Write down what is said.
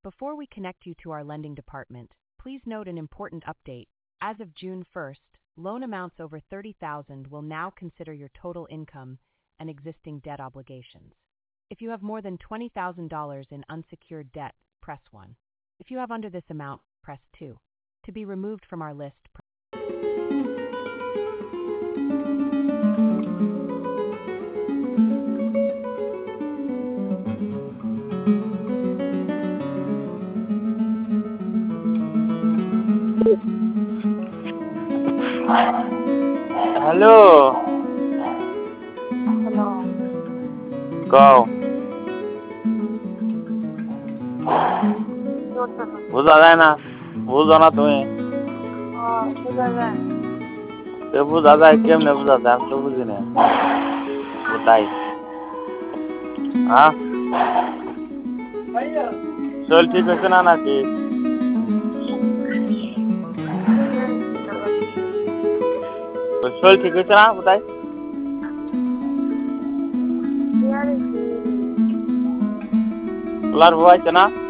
Before we connect you to our lending department, please note an important update. As of June 1st, loan amounts over $30,000 will now consider your total income and existing debt obligations. If you have more than $20,000 in unsecured debt, press 1. If you have under this amount, press 2. To be removed from our list, Hello, Hello. go. बुझा जाए ना बुझो ना तुम्हें बुझा जाए तो बुझा जाए केम ने बुझा जाए हम तो बुझी नहीं बताई हाँ चल ठीक है सुना ना कि चल ठीक है सुना बताई लार हुआ है ना